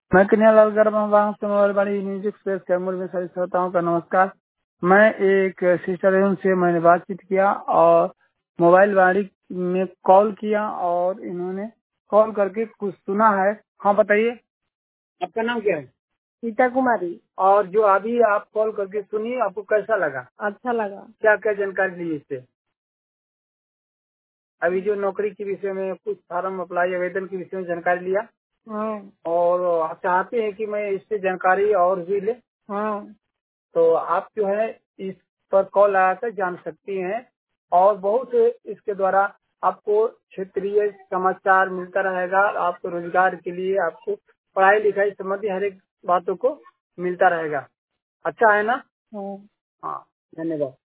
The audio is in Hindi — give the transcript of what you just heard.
मैं कन्हैयालाल गर्मा से mobile Vaani music space Kaimur में सभी श्रोताओं का नमस्कार। मैं एक सिस्टर से मैंने बातचीत किया और मोबाइल वाणी में कॉल किया और इन्होंने कॉल करके कुछ सुना है। हाँ बताइए, आपका नाम क्या है? सीता कुमारी। और जो अभी आप कॉल करके सुनी, आपको कैसा लगा? अच्छा लगा। क्या क्या जानकारी ली इससे? अभी जो नौकरी के विषय में कुछ फार्म अप्लाई आवेदन के विषय में जानकारी लिया। हाँ और आप चाहते हैं कि मैं इससे जानकारी और भी ले? हाँ। तो आप जो है इस पर कॉल लगाकर जान सकती हैं और बहुत इसके द्वारा आपको क्षेत्रीय समाचार मिलता रहेगा। आपको रोजगार के लिए, आपको पढ़ाई लिखाई संबंधी हर एक बातों को मिलता रहेगा। अच्छा है ना? हाँ। हाँ, धन्यवाद।